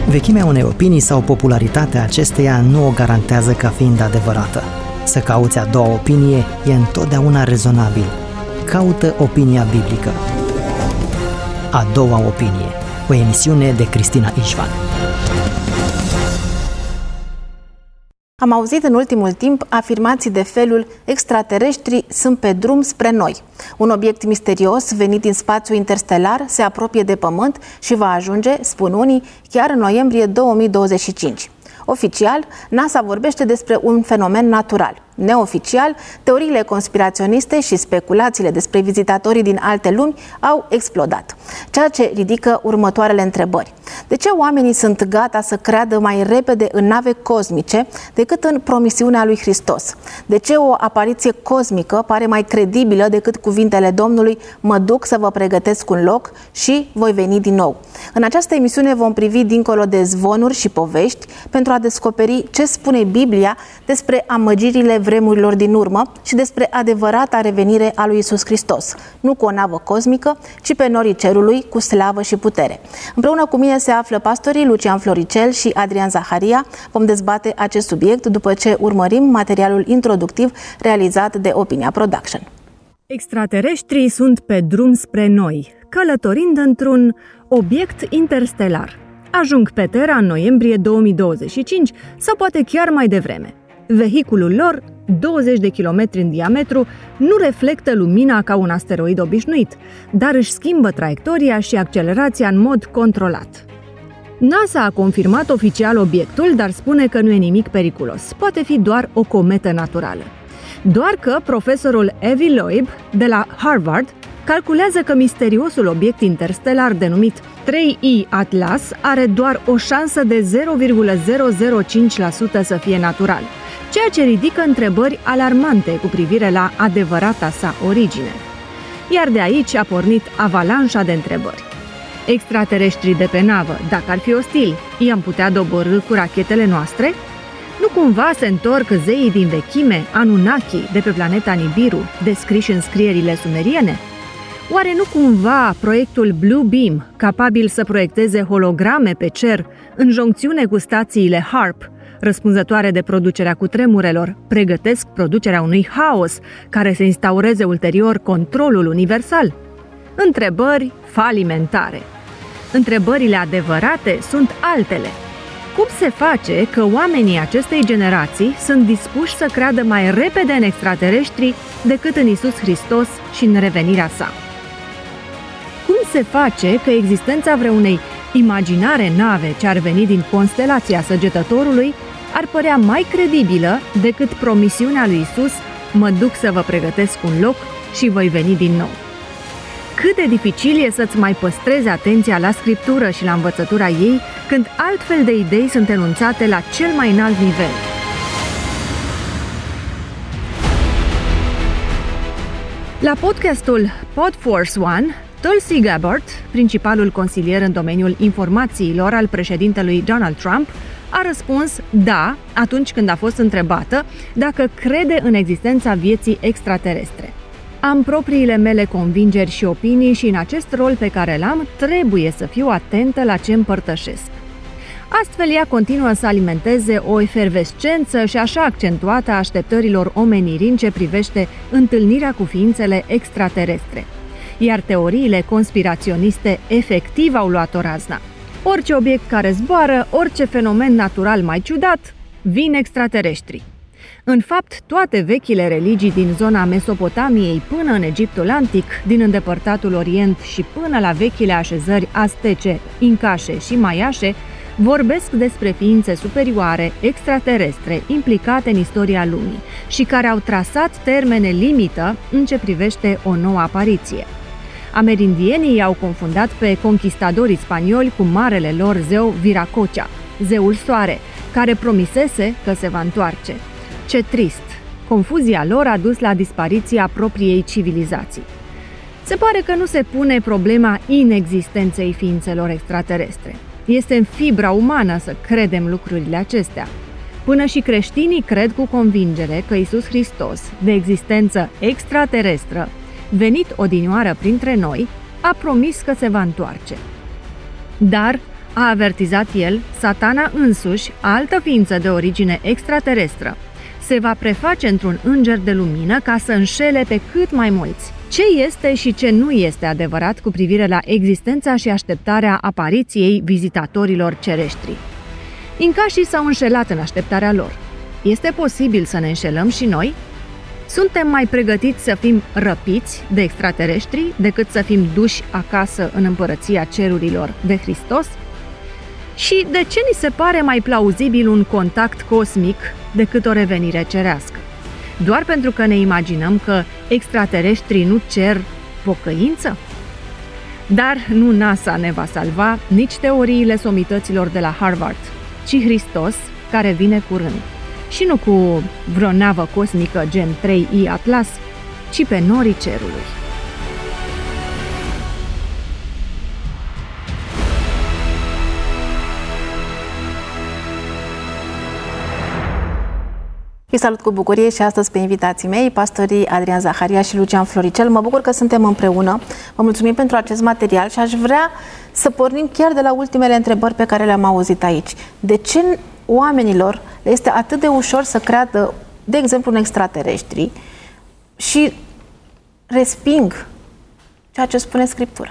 Vechimea unei opinii sau popularitatea acesteia nu o garantează ca fiind adevărată. Să cauți a doua opinie e întotdeauna rezonabil. Caută opinia biblică. A doua opinie, o emisiune de Cristina Ișvan. Am auzit în ultimul timp afirmații de felul extraterestrii sunt pe drum spre noi. Un obiect misterios venit din spațiu interstelar se apropie de Pământ și va ajunge, spun unii, chiar în noiembrie 2025. Oficial, NASA vorbește despre un fenomen natural. Neoficial, teoriile conspiraționiste și speculațiile despre vizitatorii din alte lumi au explodat, ceea ce ridică următoarele întrebări. De ce oamenii sunt gata să creadă mai repede în nave cosmice decât în promisiunea lui Hristos? De ce o apariție cosmică pare mai credibilă decât cuvintele Domnului: mă duc să vă pregătesc un loc și voi veni din nou? În această emisiune vom privi dincolo de zvonuri și povești pentru a descoperi ce spune Biblia despre amăgirile vremurilor din urmă și despre adevărata revenire a lui Iisus Hristos, nu cu o navă cosmică, ci pe norii cerului cu slavă și putere. Împreună cu mine se află pastorii Lucian Floricel și Adrian Zaharia. Vom dezbate acest subiect după ce urmărim materialul introductiv realizat de Opinia Production. Extraterestrii sunt pe drum spre noi, călătorind într-un obiect interstelar. Ajung pe Terra în noiembrie 2025 sau poate chiar mai devreme. Vehiculul lor, 20 de kilometri în diametru, nu reflectă lumina ca un asteroid obișnuit, dar își schimbă traiectoria și accelerația în mod controlat. NASA a confirmat oficial obiectul, dar spune că nu e nimic periculos. Poate fi doar o cometă naturală. Doar că profesorul Avi Loeb de la Harvard calculează că misteriosul obiect interstelar denumit 3I Atlas are doar o șansă de 0,005% să fie natural, ceea ce ridică întrebări alarmante cu privire la adevărata sa origine. Iar de aici a pornit avalanșa de întrebări. Extraterestrii de pe navă, dacă ar fi ostili, i-am putea doborî cu rachetele noastre? Nu cumva se întorc zeii din vechime, Anunnaki, de pe planeta Nibiru, descriși în scrierile sumeriene? Oare nu cumva proiectul Blue Beam, capabil să proiecteze holograme pe cer, în joncțiune cu stațiile HARP, răspunzătoare de producerea cutremurelor, pregătesc producerea unui haos care să instaureze ulterior controlul universal? Întrebări falimentare. Întrebările adevărate sunt altele. Cum se face că oamenii acestei generații sunt dispuși să creadă mai repede în extraterestri decât în Iisus Hristos și în revenirea sa? Cum se face că existența vreunei imaginare nave ce ar veni din constelația Săgetătorului ar părea mai credibilă decât promisiunea lui Iisus: mă duc să vă pregătesc un loc și voi veni din nou? Cât de dificil e să-ți mai păstrezi atenția la Scriptură și la învățătura ei când altfel de idei sunt enunțate la cel mai înalt nivel. La podcastul PodForce One, Tulsi Gabbard, principalul consilier în domeniul informațiilor al președintelui Donald Trump, a răspuns da atunci când a fost întrebată dacă crede în existența vieții extraterestre. Am propriile mele convingeri și opinii și în acest rol pe care l-am trebuie să fiu atentă la ce împărtășesc. Astfel, ea continuă să alimenteze o efervescență și așa accentuată a așteptărilor omenirii în ce privește întâlnirea cu ființele extraterestre. Iar teoriile conspiraționiste efectiv au luat-o razna. Orice obiect care zboară, orice fenomen natural mai ciudat, vin extraterestri. În fapt, toate vechile religii din zona Mesopotamiei până în Egiptul antic, din îndepărtatul Orient și până la vechile așezări aztece, incașe și maiașe, vorbesc despre ființe superioare, extraterestre, implicate în istoria lumii și care au trasat termene limită în ce privește o nouă apariție. Amerindienii i-au confundat pe conquistadorii spanioli cu marele lor zeu Viracocha, zeul soare, care promisese că se va întoarce. Ce trist! Confuzia lor a dus la dispariția propriei civilizații. Se pare că nu se pune problema inexistenței ființelor extraterestre. Este în fibra umană să credem lucrurile acestea. Până și creștinii cred cu convingere că Iisus Hristos, de existență extraterestră, venit odinioară printre noi, a promis că se va întoarce. Dar a avertizat el, Satana însuși, altă ființă de origine extraterestră, se va preface într-un înger de lumină ca să înșele pe cât mai mulți. Ce este și ce nu este adevărat cu privire la existența și așteptarea apariției vizitatorilor cereștri? Incașii s-au înșelat în așteptarea lor. Este posibil să ne înșelăm și noi? Suntem mai pregătiți să fim răpiți de extraterestri decât să fim duși acasă în împărăția cerurilor de Hristos? Și de ce ni se pare mai plauzibil un contact cosmic decât o revenire cerească? Doar pentru că ne imaginăm că extraterestrii nu cer pocăință? Dar nu NASA ne va salva, nici teoriile somităților de la Harvard, ci Hristos, care vine curând. Și nu cu vreo navă cosmică gen 3I Atlas, ci pe norii cerului. Îi salut cu bucurie și astăzi pe invitații mei, pastorii Adrian Zaharia și Lucian Floricel. Mă bucur că suntem împreună. Vă mulțumim pentru acest material și aș vrea să pornim chiar de la ultimele întrebări pe care le-am auzit aici. De ce oamenilor le este atât de ușor să creadă, de exemplu, în extraterestri și resping ceea ce spune Scriptura?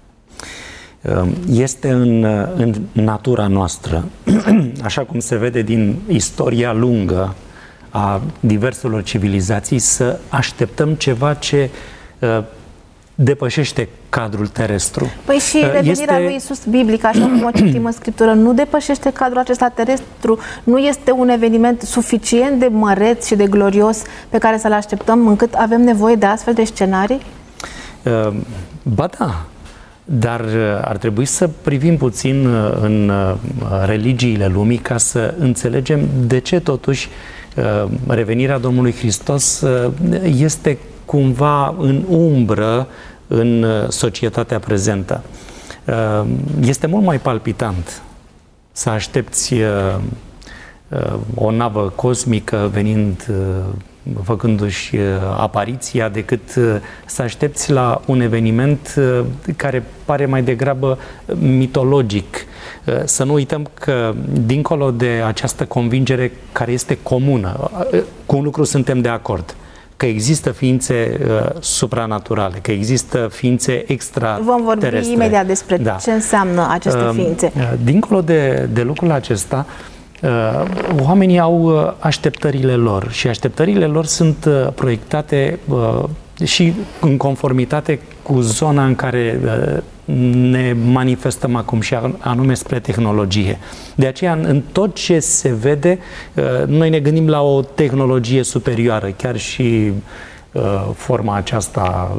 Este în natura noastră, așa cum se vede din istoria lungă a diverselor civilizații, să așteptăm ceva ce depășește cadrul terestru. Păi și revenirea lui Iisus biblic, așa cum o citim în Scriptură, nu depășește cadrul acesta terestru? Nu este un eveniment suficient de măreț și de glorios pe care să-l așteptăm încât avem nevoie de astfel de scenarii? Ba da, dar ar trebui să privim puțin în religiile lumii ca să înțelegem de ce totuși revenirea Domnului Hristos este cumva în umbră în societatea prezentă. Este mult mai palpitant să aștepți o navă cosmică venind, făcându-și apariția, decât să aștepți la un eveniment care pare mai degrabă mitologic. Să nu uităm că, dincolo de această convingere care este comună, cu un lucru suntem de acord, că există ființe supranaturale, că există ființe extraterestre. Vom vorbi imediat despre ce înseamnă aceste ființe. Dincolo de lucrul acesta, oamenii au așteptările lor și așteptările lor sunt proiectate și în conformitate cu zona în care ne manifestăm acum, și anume spre tehnologie. De aceea, în tot ce se vede, noi ne gândim la o tehnologie superioară, chiar și forma aceasta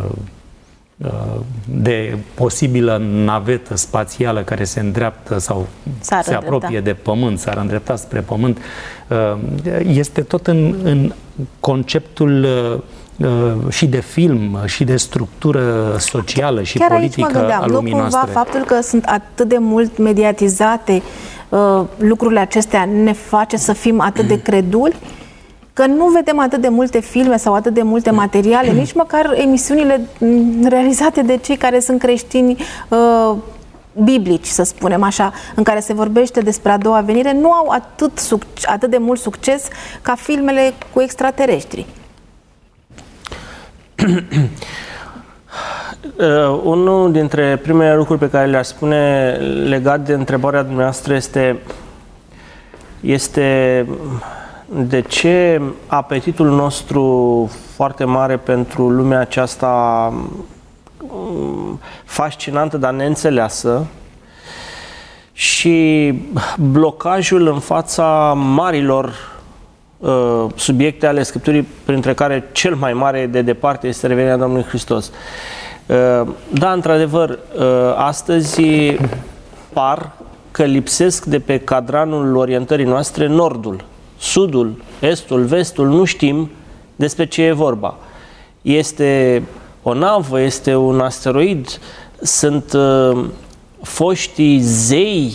de posibilă navetă spațială care se îndreaptă sau se apropie de Pământ, s-ar îndrepta spre Pământ, este tot în conceptul și de film, și de structură socială și chiar politică a lumii noastre. Cumva faptul că sunt atât de mult mediatizate lucrurile acestea ne face să fim atât de creduli? Că nu vedem atât de multe filme sau atât de multe materiale, nici măcar emisiunile realizate de cei care sunt creștini biblici, să spunem așa, în care se vorbește despre a doua venire, nu au atât de mult succes ca filmele cu extraterestri. Unul dintre primele lucruri pe care le-aș spune legat de întrebarea dumneavoastră este de ce apetitul nostru foarte mare pentru lumea aceasta fascinantă, dar neînțeleasă, și blocajul în fața marilor subiecte ale Scripturii, printre care cel mai mare de departe este revenirea Domnului Hristos. Da, într-adevăr, astăzi par că lipsesc de pe cadranul orientării noastre nordul, sudul, estul, vestul, nu știm despre ce e vorba. Este o navă, este un asteroid, sunt foștii zei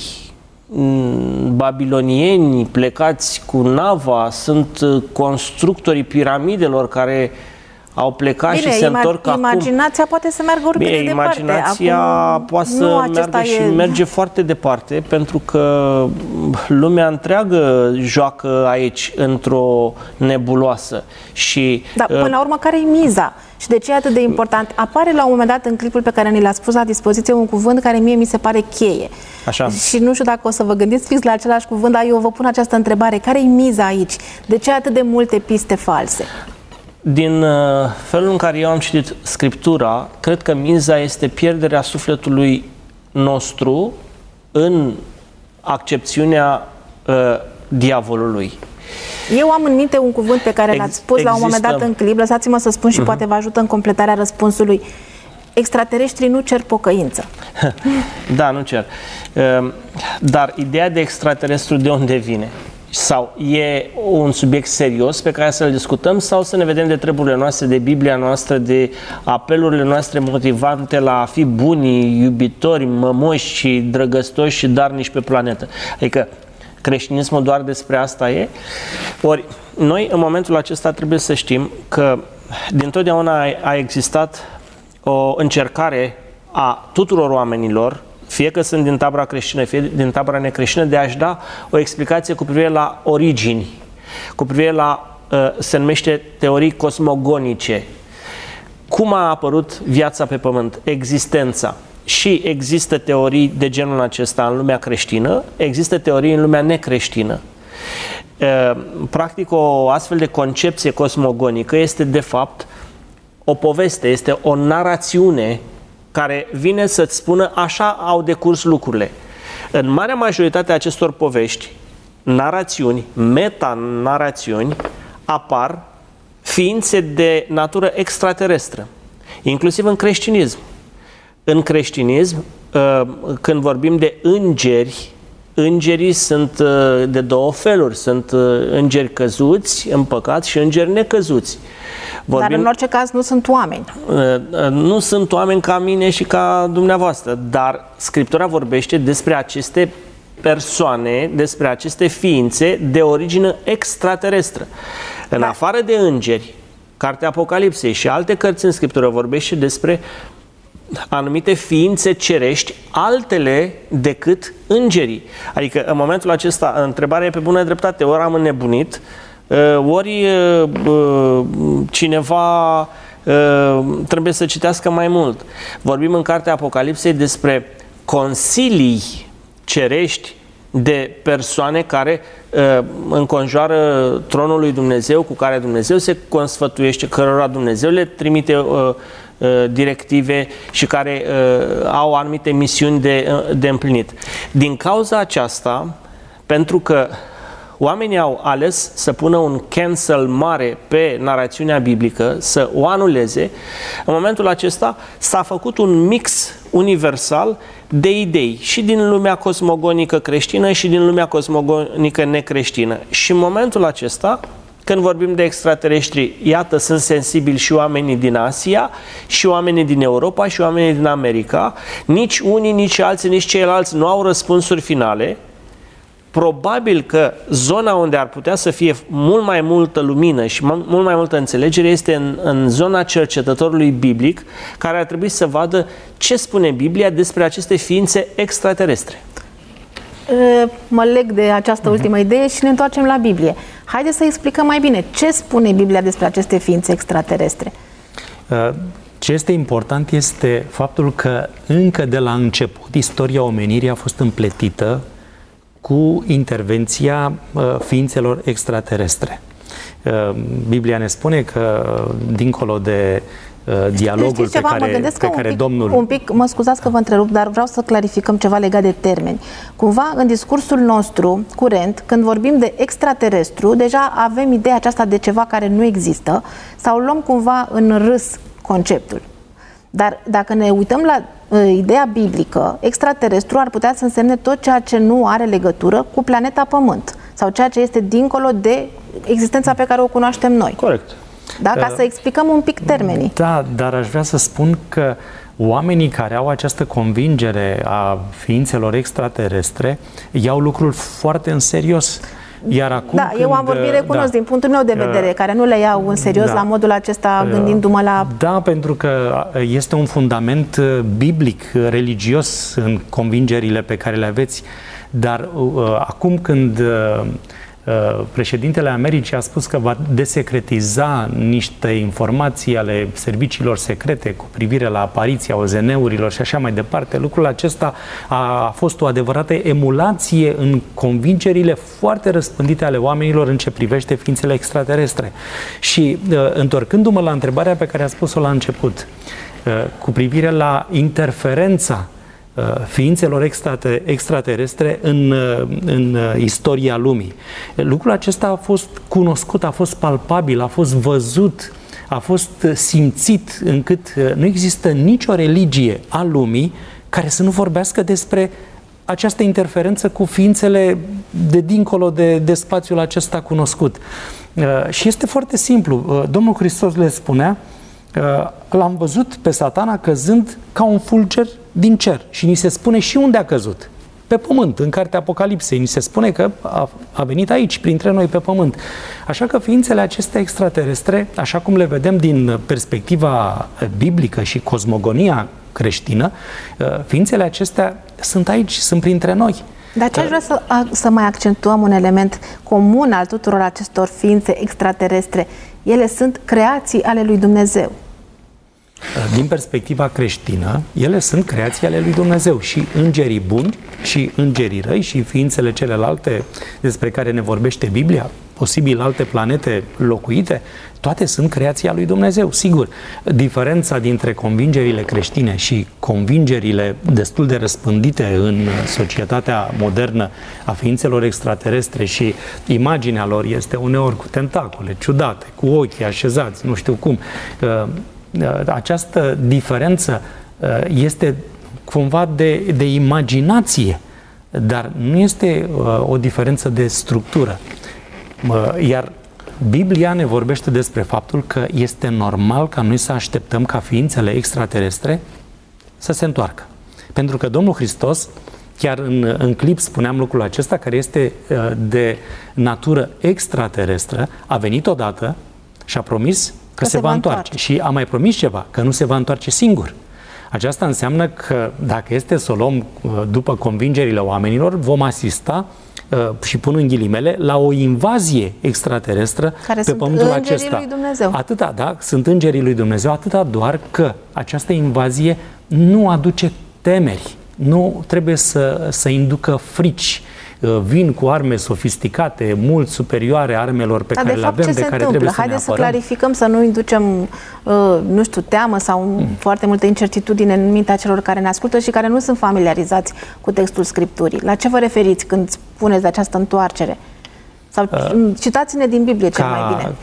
babilonieni plecați cu nava, sunt constructorii piramidelor care au plecat și se întorc acum. Imaginația poate să meargă oricât de departe. Imaginația poate să meargă și merge foarte departe, pentru că lumea întreagă joacă aici într-o nebuloasă. Dar până la urmă, care e miza? Și de ce e atât de important? Apare la un moment dat în clipul pe care ni l-a spus la dispoziție un cuvânt care mie mi se pare cheie. Așa. Și nu știu dacă o să vă gândiți fix la același cuvânt, dar eu vă pun această întrebare. Care e miza aici? De ce atât de multe piste false? Din felul în care eu am citit Scriptura, cred că miza este pierderea sufletului nostru în accepțiunea diavolului. Eu am în minte un cuvânt pe care l-ați spus la un moment dat în clip, lăsați-mă să spun și poate vă ajută în completarea răspunsului. Extraterestrii nu cer pocăință. Da, nu cer. Dar ideea de extraterestru de unde vine? Sau e un subiect serios pe care să-l discutăm, sau să ne vedem de treburile noastre, de Biblia noastră, de apelurile noastre motivante la a fi buni, iubitori, mămoși și drăgăstoși și darnici pe planetă? Adică creștinismul doar despre asta e? Ori noi în momentul acesta trebuie să știm că dintotdeauna a existat o încercare a tuturor oamenilor, fie că sunt din tabăra creștină, fie din tabăra necreștină, de a-și da o explicație cu privire la origini, cu privire la, se numește teorii cosmogonice. Cum a apărut viața pe pământ, existența. Și există teorii de genul acesta în lumea creștină, există teorii în lumea necreștină. Practic, o astfel de concepție cosmogonică este, de fapt, o poveste, este o narațiune care vine să-ți spună așa au decurs lucrurile. În marea majoritate a acestor povești, narațiuni, metanarațiuni, apar ființe de natură extraterestră, inclusiv în creștinism. În creștinism, când vorbim de îngeri, îngerii sunt de două feluri. Sunt îngeri căzuți în păcat și îngeri necăzuți. Dar în orice caz nu sunt oameni. Nu sunt oameni ca mine și ca dumneavoastră, dar Scriptura vorbește despre aceste persoane, despre aceste ființe de origine extraterestră. În afară de îngeri, Cartea Apocalipsei și alte cărți în Scriptură vorbește despre anumite ființe cerești, altele decât îngerii. Adică în momentul acesta, întrebarea e pe bună dreptate, ori am înnebunit, ori cineva trebuie să citească mai mult. Vorbim în Cartea Apocalipsei despre consilii cerești de persoane care înconjoară tronul lui Dumnezeu, cu care Dumnezeu se consfătuiește, cărora Dumnezeu le trimite directive și care au anumite misiuni de împlinit. Din cauza aceasta, pentru că oamenii au ales să pună un cancel mare pe narațiunea biblică, să o anuleze, în momentul acesta s-a făcut un mix universal de idei și din lumea cosmogonică creștină și din lumea cosmogonică necreștină. Și în momentul acesta, când vorbim de extraterestri, iată, sunt sensibili și oamenii din Asia, și oamenii din Europa, și oamenii din America. Nici unii, nici alții, nici ceilalți nu au răspunsuri finale. Probabil că zona unde ar putea să fie mult mai multă lumină și mult mai multă înțelegere este în zona cercetătorului biblic, care ar trebui să vadă ce spune Biblia despre aceste ființe extraterestre. Mă leg de această ultimă idee și ne întoarcem la Biblie. Haideți să explicăm mai bine ce spune Biblia despre aceste ființe extraterestre. Ce este important este faptul că încă de la început istoria omenirii a fost împletită cu intervenția ființelor extraterestre. Biblia ne spune că dincolo de dialogul pe care Domnul... Un pic, mă scuzați că vă întrerup, dar vreau să clarificăm ceva legat de termeni. Cumva, în discursul nostru curent, când vorbim de extraterestru, deja avem ideea aceasta de ceva care nu există sau luăm cumva în râs conceptul. Dar dacă ne uităm la ideea biblică, extraterestru ar putea să însemne tot ceea ce nu are legătură cu planeta Pământ sau ceea ce este dincolo de existența pe care o cunoaștem noi. Corect. Da? Ca să explicăm un pic termenii. Da, dar aș vrea să spun că oamenii care au această convingere a ființelor extraterestre iau lucrul foarte în serios. Iar acum eu am vorbit, recunosc, din punctul meu de vedere, care nu le iau în serios la modul acesta, gândindu-mă la... Da, pentru că este un fundament biblic, religios în convingerile pe care le aveți, dar acum când președintele Americii a spus că va desecretiza niște informații ale serviciilor secrete cu privire la apariția OZN-urilor și așa mai departe, lucrul acesta a fost o adevărată emulație în convingerile foarte răspândite ale oamenilor în ce privește ființele extraterestre. Și întorcându-mă la întrebarea pe care a spus-o la început, cu privire la interferența ființelor extraterestre în istoria lumii. Lucrul acesta a fost cunoscut, a fost palpabil, a fost văzut, a fost simțit, încât nu există nicio religie a lumii care să nu vorbească despre această interferență cu ființele de dincolo de spațiul acesta cunoscut. Și este foarte simplu. Domnul Hristos le spunea: l-am văzut pe Satana căzând ca un fulger din cer. Și ni se spune și unde a căzut. Pe pământ, în cartea Apocalipsei. Ni se spune că a venit aici, printre noi, pe pământ. Așa că ființele acestea extraterestre, așa cum le vedem din perspectiva biblică și cosmogonia creștină, ființele acestea sunt aici, sunt printre noi. Dar ce aș vrea să mai accentuăm un element comun al tuturor acestor ființe extraterestre? Ele sunt creații ale lui Dumnezeu. Din perspectiva creștină, ele sunt creații ale lui Dumnezeu, și îngerii buni și îngerii răi și ființele celelalte despre care ne vorbește Biblia, posibil alte planete locuite, toate sunt creații ale lui Dumnezeu. Sigur, diferența dintre convingerile creștine și convingerile destul de răspândite în societatea modernă a ființelor extraterestre și imaginea lor este uneori cu tentacule ciudate, cu ochii așezați, nu știu cum. Această diferență este cumva de imaginație, dar nu este o diferență de structură. Iar Biblia ne vorbește despre faptul că este normal ca noi să așteptăm ca ființele extraterestre să se întoarcă. Pentru că Domnul Hristos, chiar în clip spuneam lucrul acesta, care este de natură extraterestră, a venit odată și a promis că se va întoarce. Și a mai promis ceva, că nu se va întoarce singur. Aceasta înseamnă că, dacă este să o luăm după convingerile oamenilor, vom asista, și pun în ghilimele, la o invazie extraterestră pe pământul acesta. Lui Dumnezeu. Atâta, da, sunt îngerii lui Dumnezeu, atâta doar că această invazie nu aduce temeri, nu trebuie să inducă frici. Vin cu arme sofisticate, mult superioare armelor pe care le avem, de care trebuie să ne apărăm. Haideți să clarificăm, să nu inducem, nu știu, teamă sau foarte multă incertitudine în mintea celor care ne ascultă și care nu sunt familiarizați cu textul Scripturii. La ce vă referiți când spuneți de această întoarcere? Sau citați-ne din Biblie cel mai bine.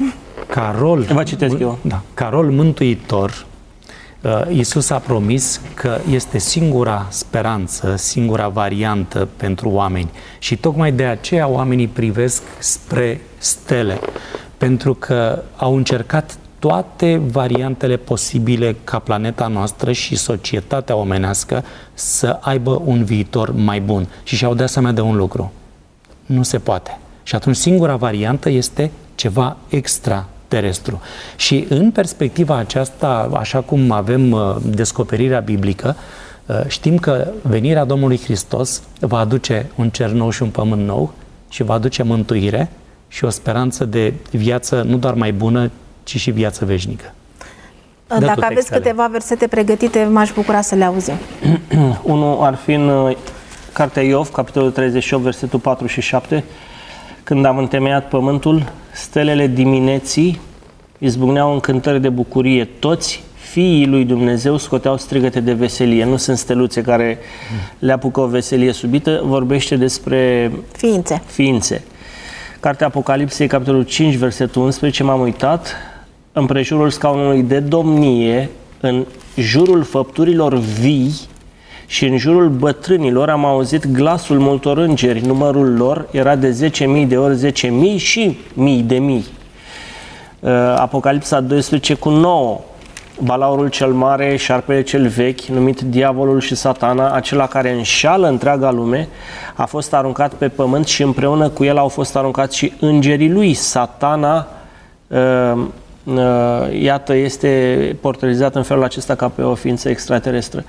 Ca rol mântuitor, Iisus a promis că este singura speranță, singura variantă pentru oameni. Și tocmai de aceea oamenii privesc spre stele, pentru că au încercat toate variantele posibile ca planeta noastră și societatea omenească să aibă un viitor mai bun. Și și-au dat seama de un lucru: nu se poate. Și atunci singura variantă este ceva extraterestru. Și în perspectiva aceasta, așa cum avem descoperirea biblică, știm că venirea Domnului Hristos va aduce un cer nou și un pământ nou și va aduce mântuire și o speranță de viață nu doar mai bună, ci și viață veșnică. Dacă aveți câteva versete pregătite, m-aș bucura să le auzim. Unul ar fi în Cartea Iov, capitolul 38, versetul 4 și 7. Când am întemeiat pământul, stelele dimineții izbucneau în cântări de bucurie. Toți fiii lui Dumnezeu scoteau strigăte de veselie. Nu sunt steluțe care le apucă o veselie subită, vorbește despre ființe. Cartea Apocalipsei, capitolul 5, versetul 11, m-am uitat, împrejurul scaunului de domnie, în jurul făpturilor vii și în jurul bătrânilor am auzit glasul multor îngeri. Numărul lor era de 10.000 de ori 10.000 și mii de mii. Apocalipsa 12 cu 9. balaurul cel mare, șarpele cel vechi, numit diavolul și satana, acela care înșală întreaga lume, a fost aruncat pe pământ și împreună cu el au fost aruncați și îngerii lui. Satana, iată, este portretizat în felul acesta ca pe o ființă extraterestră.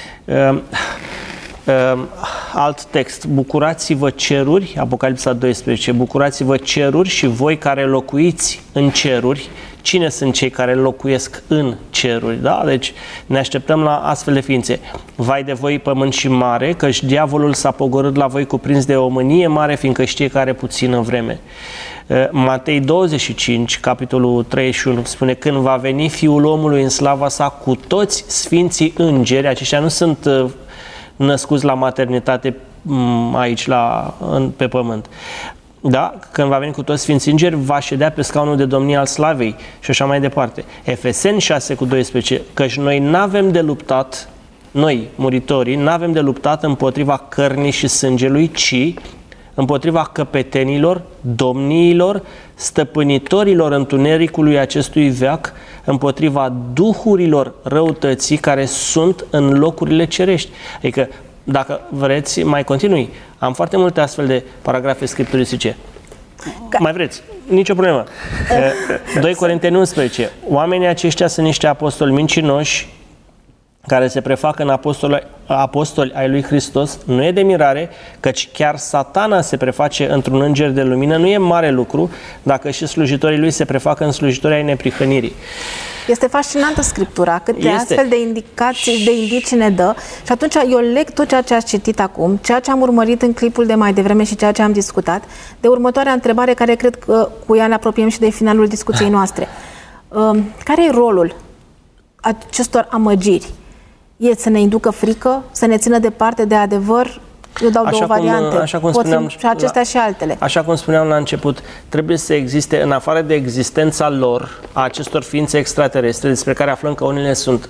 Alt text, bucurați-vă ceruri, Apocalipsa 12, bucurați-vă ceruri și voi care locuiți în ceruri. Cine sunt cei care locuiesc în ceruri? Da? Deci ne așteptăm la astfel de ființe. Vai de voi pământ și mare, căci diavolul s-a pogorât la voi cuprins de o mânie mare, fiindcă știe că are puțină vreme. Matei 25, capitolul 31, spune: când va veni Fiul omului în slava sa cu toți sfinții îngeri, aceștia nu sunt născuți la maternitate aici pe pământ. Da? Când va veni cu toți sfinții îngeri, va ședea pe scaunul de domnie al slavei și așa mai departe. Efeseni 6:12, căci noi n-avem de luptat, noi, muritorii, n-avem de luptat împotriva cărnii și sângelui, ci împotriva căpetenilor, domniilor, stăpânitorilor întunericului acestui veac, împotriva duhurilor răutății care sunt în locurile cerești. Adică, dacă vreți, mai continui. Am foarte multe astfel de paragrafe scripturistice. Mai vreți? Nicio problemă. 2 Corinteni 11. Oamenii aceștia sunt niște apostoli mincinoși care se prefac în apostoli ai lui Hristos. Nu e de mirare, căci chiar Satana se preface într-un înger de lumină. Nu e mare lucru dacă și slujitorii lui se prefacă în slujitori ai neprihănirii. Este fascinantă Scriptura, câte astfel de indicații, de indicii ne dă. Și atunci eu leg tot ceea ce ați citit acum, ceea ce am urmărit în clipul de mai devreme și ceea ce am discutat, de următoarea întrebare, care cred că cu ea ne apropiem și de finalul discuției noastre. Care e rolul acestor amăgiri? E să ne inducă frică, să ne țină departe de adevăr? Eu dau două variante. Așa cum spuneam, și acestea și altele. Așa cum spuneam la început, trebuie să existe, în afară de existența lor, a acestor ființe extraterestre, despre care aflăm că unele sunt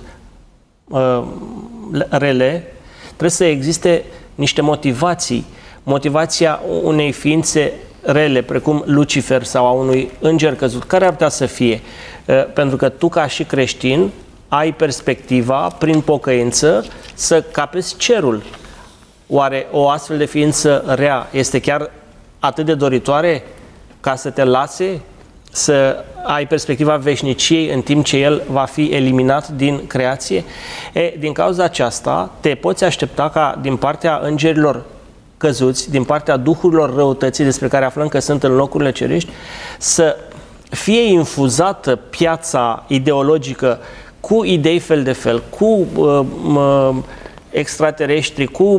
rele, trebuie să existe niște motivații. Motivația unei ființe rele, precum Lucifer sau a unui înger căzut, care ar putea să fie? Pentru că tu, ca și creștin, ai perspectiva, prin pocăință, să capezi cerul. Oare o astfel de ființă rea este chiar atât de doritoare ca să te lase să ai perspectiva veșniciei în timp ce el va fi eliminat din creație? Din cauza aceasta te poți aștepta ca din partea îngerilor căzuți, din partea duhurilor răutății despre care aflăm că sunt în locurile cerești, să fie infuzată piața ideologică cu idei fel de fel, cu extraterestri, cu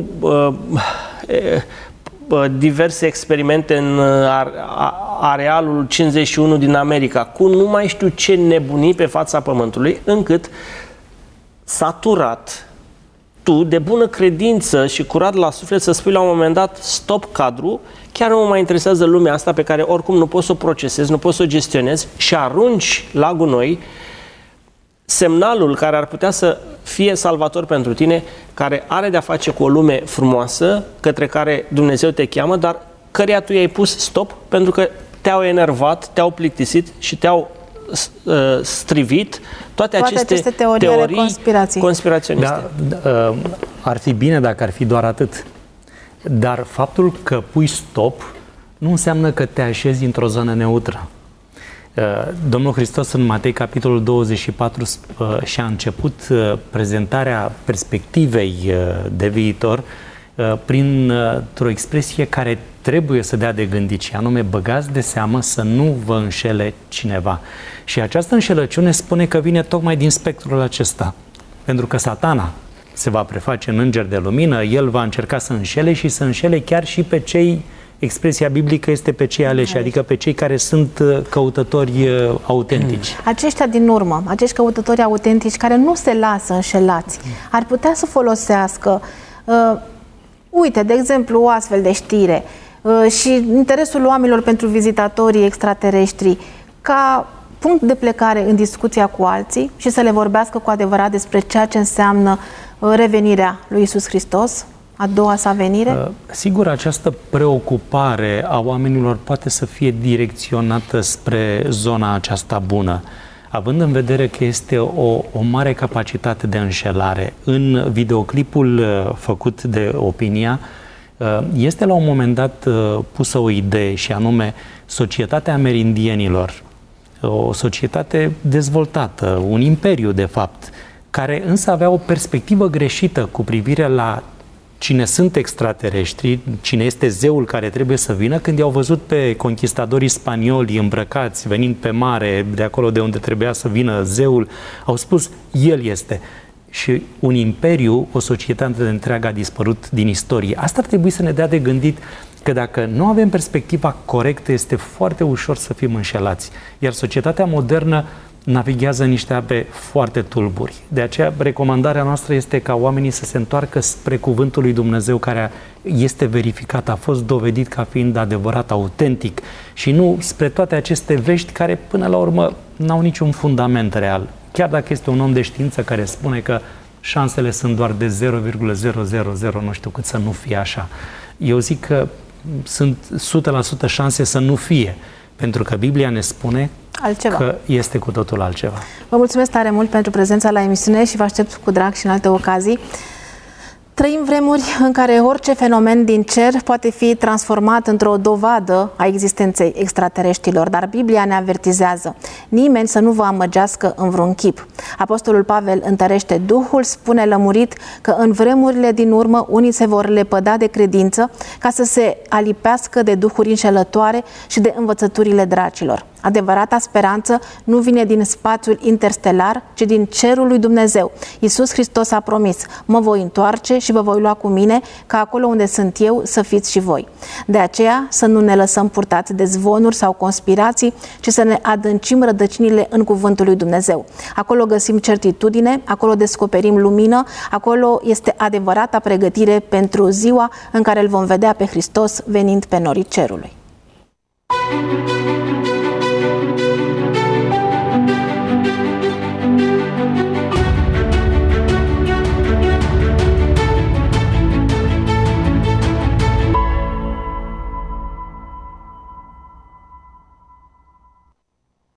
diverse experimente în arealul 51 din America, cu nu mai știu ce nebunii pe fața Pământului, încât saturat, tu, de bună credință și curat la suflet, să spui la un moment dat: stop cadru, chiar nu mă mai interesează lumea asta pe care oricum nu poți să o procesezi, nu poți să o gestionezi, și arunci la gunoi semnalul care ar putea să fie salvator pentru tine, care are de-a face cu o lume frumoasă, către care Dumnezeu te cheamă, dar căreia tu i-ai pus stop pentru că te-au enervat, te-au plictisit și te-au strivit toate aceste teorii conspiraționiste. Da, ar fi bine dacă ar fi doar atât. Dar faptul că pui stop nu înseamnă că te așezi într-o zonă neutră. Domnul Hristos în Matei, capitolul 24, și-a început prezentarea perspectivei de viitor printr-o expresie care trebuie să dea de gândit, și anume: băgați de seamă să nu vă înșele cineva. Și această înșelăciune spune că vine tocmai din spectrul acesta, pentru că Satana se va preface în înger de lumină, el va încerca să înșele și să înșele chiar și pe cei, expresia biblică este pe cei aleși, adică pe cei care sunt căutători autentici. Aceștia din urmă, acești căutători autentici care nu se lasă înșelați, ar putea să folosească, uite, de exemplu, o astfel de știre și interesul oamenilor pentru vizitatorii extraterestri ca punct de plecare în discuția cu alții și să le vorbească cu adevărat despre ceea ce înseamnă revenirea lui Iisus Hristos, a doua sa venire? Sigur, această preocupare a oamenilor poate să fie direcționată spre zona aceasta bună. având în vedere că este o mare capacitate de înșelare. În videoclipul făcut de Opinia, este la un moment dat pusă o idee, și anume societatea amerindienilor, o societate dezvoltată, un imperiu de fapt, care însă avea o perspectivă greșită cu privire la cine sunt extraterestri, cine este zeul care trebuie să vină, când i-au văzut pe conquistadorii spanioli îmbrăcați, venind pe mare, de acolo de unde trebuia să vină zeul, au spus, el este. Și un imperiu, o societate întreagă a dispărut din istorie. Asta ar trebui să ne dea de gândit, că dacă nu avem perspectiva corectă, este foarte ușor să fim înșelați. Iar societatea modernă navighează în niște ape foarte tulburi. De aceea, recomandarea noastră este ca oamenii să se întoarcă spre cuvântul lui Dumnezeu, care este verificat, a fost dovedit ca fiind adevărat, autentic, și nu spre toate aceste vești care, până la urmă, n-au niciun fundament real. Chiar dacă este un om de știință care spune că șansele sunt doar de 0,000, nu știu cât, să nu fie așa. Eu zic că sunt 100% șanse să nu fie, pentru că Biblia ne spune că este cu totul altceva. Vă mulțumesc tare mult pentru prezența la emisiune și vă aștept cu drag și în alte ocazii. Trăim vremuri în care orice fenomen din cer poate fi transformat într-o dovadă a existenței extraterestrilor, dar Biblia ne avertizează: nimeni să nu vă amăgească în vreun chip. Apostolul Pavel întărește Duhul, spune lămurit că în vremurile din urmă unii se vor lepăda de credință ca să se alipească de duhuri înșelătoare și de învățăturile dracilor. Adevărata speranță nu vine din spațiul interstelar, ci din cerul lui Dumnezeu. Iisus Hristos a promis: mă voi întoarce și vă voi lua cu mine, ca acolo unde sunt eu să fiți și voi. De aceea să nu ne lăsăm purtați de zvonuri sau conspirații, ci să ne adâncim rădăcinile în cuvântul lui Dumnezeu. Acolo găsim certitudine, acolo descoperim lumină, acolo este adevărata pregătire pentru ziua în care îl vom vedea pe Hristos venind pe norii cerului.